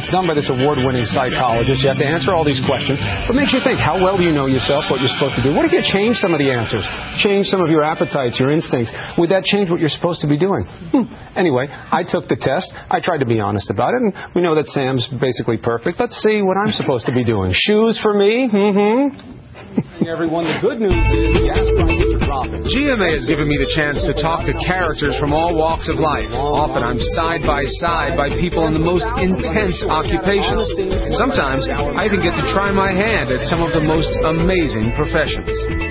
It's done by this award-winning psychologist. You have to answer all these questions. What makes you think? How well do you know yourself, what you're supposed to do? What if you change some of the answers? Change some of your appetites, your instincts? Would that change what you're supposed to be doing? Anyway, I took the test. I tried to be honest about it, and we know that Sam's basically perfect. Let's see what I'm supposed to be doing. Shoes for me? Everyone, the good news is gas prices are dropping. GMA has given me the chance to talk to characters from all walks of life. Often I'm side by side by people in the most intense occupations. Sometimes I even get to try my hand at some of the most amazing professions.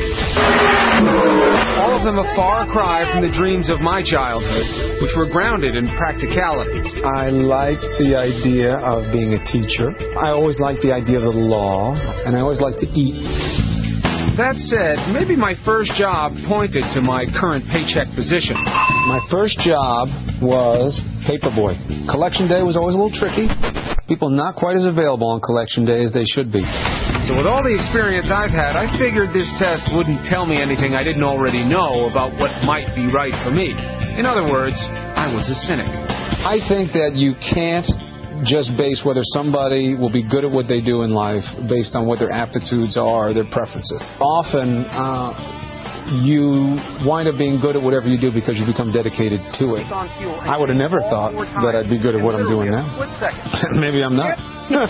All of them a far cry from the dreams of my childhood, which were grounded in practicality. I like the idea of being a teacher. I always liked the idea of the law, and I always like to eat. That said, maybe my first job pointed to my current paycheck position. My first job was paperboy. Collection day was always a little tricky. People not quite as available on collection day as they should be. So with all the experience I've had, I figured this test wouldn't tell me anything I didn't already know about what might be right for me. In other words, I was a cynic. I think that you can't just base whether somebody will be good at what they do in life based on what their aptitudes are, their preferences. Often, you wind up being good at whatever you do because you become dedicated to it. I would have never thought that I'd be good at what I'm doing now. Maybe I'm not.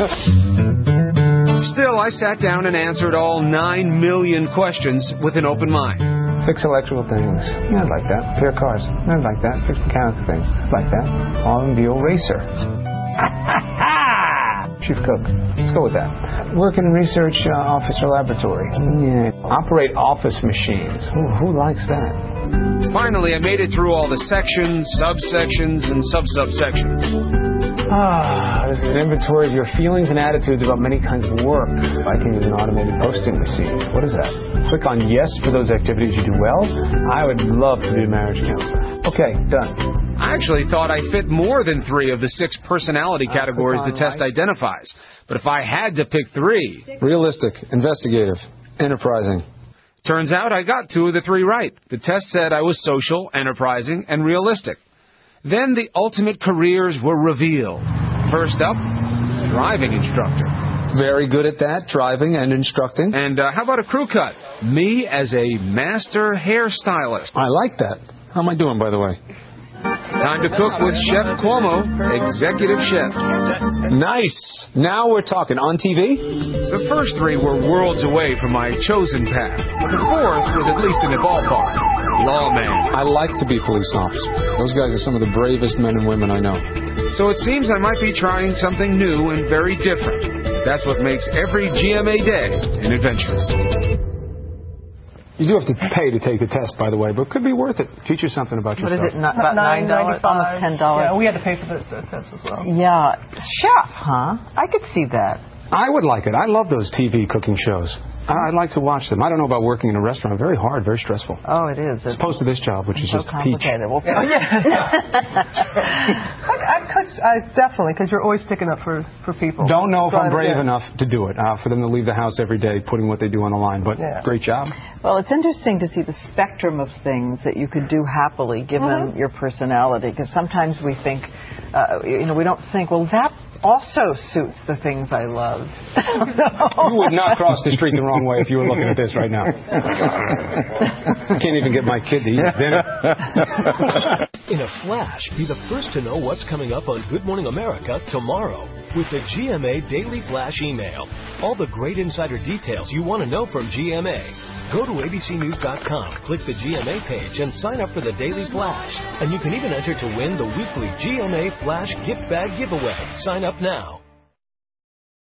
Still, I sat down and answered all 9 million questions with an open mind. Fix electrical things. Yeah, I'd like that. Repair cars. I'd like that. Fix mechanical things. I'd like that. Automobile racer. Chief cook. Let's go with that. Work in research office or laboratory. Yeah. Operate office machines. Who likes that? Finally, I made it through all the sections, subsections, and sub-subsections. This is an inventory of your feelings and attitudes about many kinds of work. I can use an automated posting receipt. What is that? Click on yes for those activities you do well. I would love to be a marriage counselor. Okay, done. I actually thought I fit more than 3 of the 6 personality categories the test identifies. But if I had to pick 3... Realistic, investigative, enterprising. Turns out I got 2 of the 3 right. The test said I was social, enterprising, and realistic. Then the ultimate careers were revealed. First up, driving instructor. Very good at that, driving and instructing. And how about a crew cut? Me as a master hairstylist. I like that. How am I doing, by the way? Time to cook with Chef Cuomo, executive chef. Nice. Now we're talking. On TV? The first 3 were worlds away from my chosen path. The 4th was at least in the ballpark. Lawman. I like to be a police officer. Those guys are some of the bravest men and women I know. So it seems I might be trying something new and very different. That's what makes every GMA day an adventure. You do have to pay to take the test, by the way, but it could be worth it. Teach you something about yourself. What is it, about $9? Almost $10. Yeah, we had to pay for the test as well. Yeah. Chef, huh? I could see that. I would like it. I love those TV cooking shows. I'd like to watch them. I don't know about working in a restaurant. Very hard, very stressful. Oh, it is. As opposed to this job, which is so just a peach. Well, I definitely, because you're always sticking up for people. Don't know if I'm brave enough to do it, for them to leave the house every day putting what they do on the line, but great job. Well, it's interesting to see the spectrum of things that you could do happily given your personality, because sometimes we think, we don't think, well, that also suits the things I love. You would not cross the street the wrong way if you were looking at this right now. I can't even get my kid to eat dinner. In a flash, be the first to know what's coming up on Good Morning America tomorrow with the GMA Daily Flash email. All the great insider details you want to know from GMA. Go to abcnews.com, click the GMA page, and sign up for the Daily Flash. And you can even enter to win the weekly GMA Flash gift bag giveaway. Sign up now.